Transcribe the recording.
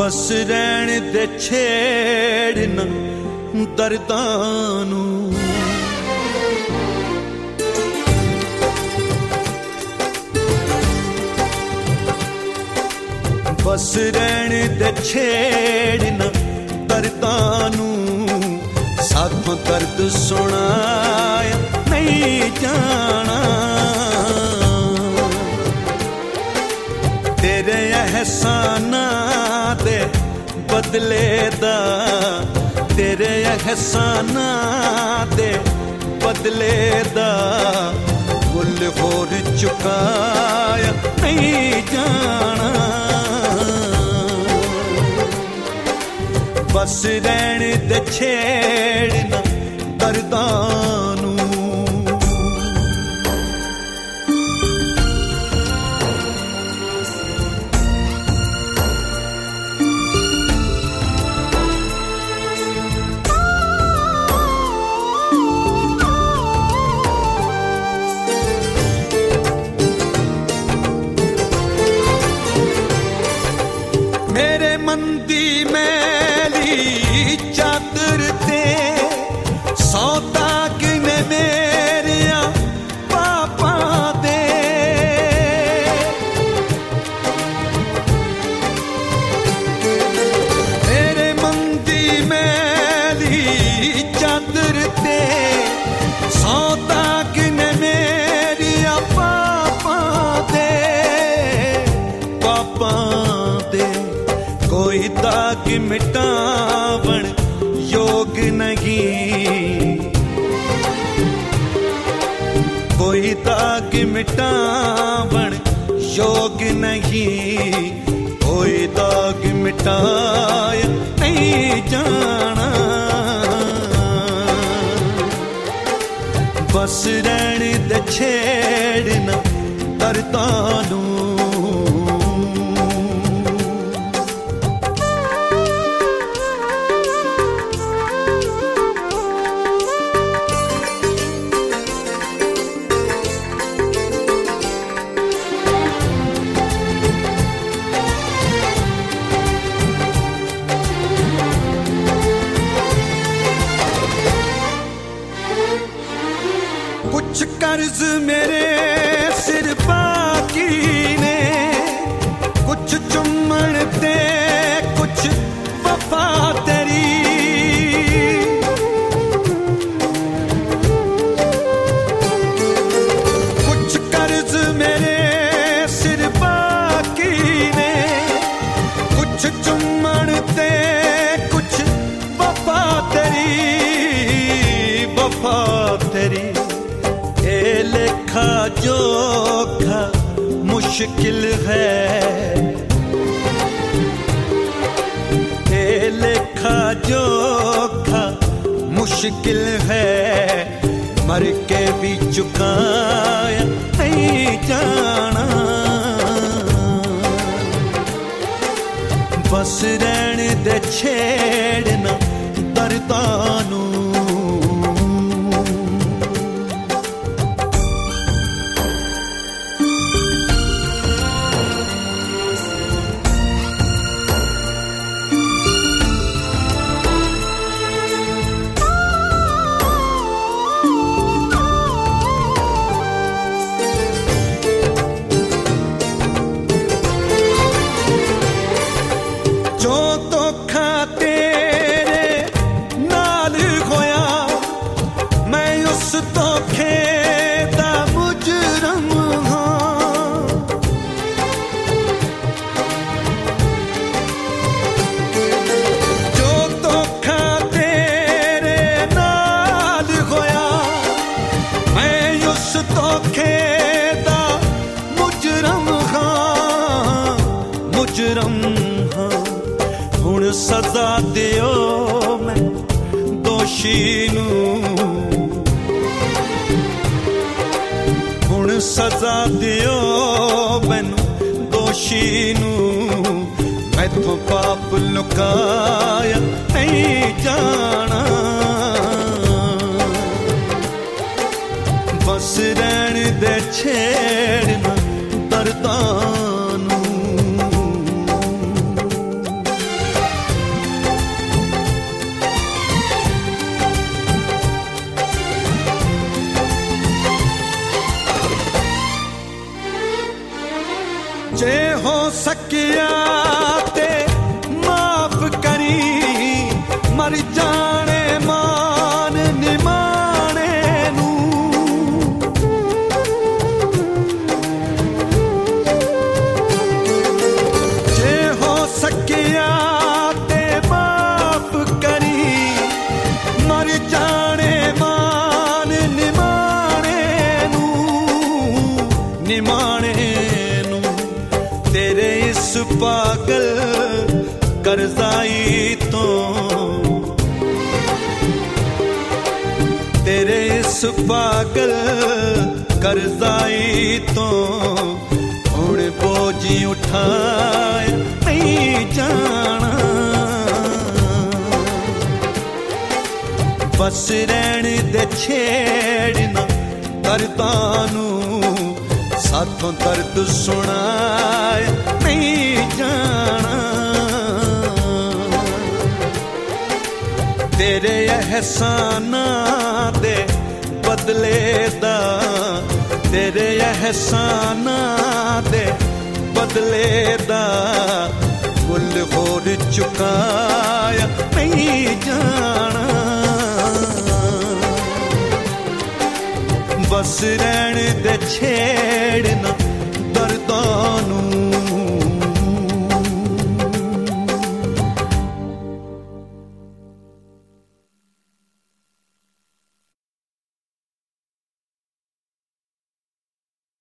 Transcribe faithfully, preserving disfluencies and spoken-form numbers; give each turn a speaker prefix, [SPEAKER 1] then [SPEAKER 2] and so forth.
[SPEAKER 1] बस रहन दे छेड़ ना दर्दां नू, बस रहन दे छेड़ ना दर्दां नू, साथों दर्द सुनाया नहीं जाना। तेरे एहसाना दे बदले दा, तेरे एहसाना दे बदले दा मुल होर चुकाया नहीं जाना। बस रहन दे छेड़ ना दर्दां नू। मेरे मन दी मैली चादर ते सौ दाग ने मेरिया पापा दे। मेरे मन दी मैली चादर ते सौ दाग ने मेरिया पापा दे, पापा दे। कोई दाग मिटावण योग नहीं, कोई दाग मिटावण योग नहीं, कोई दाग मिटाया नहीं जाना। बस रहन दे छेड़ ना दर्दां नू। कुछ कर्ज मेरे सिर बाकी ने, कुछ चुम्मन ते कुछ वफा तेरी। कुछ कर्ज मेरे सिर बाकी ने, कुछ चुम्मन ते कुछ वफा तेरी, वफा तेरी। लेखा जोखा मुश्किल है, ये लेखा जोखा मुश्किल है, मर के भी चुकाया नहीं जाना। बस रहन दे छेड़ ना दर्दां नू। जो धोखा तेरे नाल होया, मैं उस धोखे दा मुजरम हां। जो धोखा तेरे नाल होया, मैं उस धोखे दा मुजरम हां, मुजरम हां। हुण सजा दियो मैं दोषी नू, हुण सजा दियो मैनू दोषी नू। मैथों पाप लुकाया नहीं जाना। बस रहन दे छेड़ ना दर्दां नू। पागल करजाई तो, तेरे इस पागल करजाई तो हुण बोझी उठाए नहीं जाना। बस रहन दे छेड़ना दर्दां नू, साथों दर्द सुनाए नहीं जाना। तेरे एहसानां दे बदले दा, तेरे एहसानां दे बदले दा कुल होर चुकाया नहीं जाना। बस रहन दे छेड़ना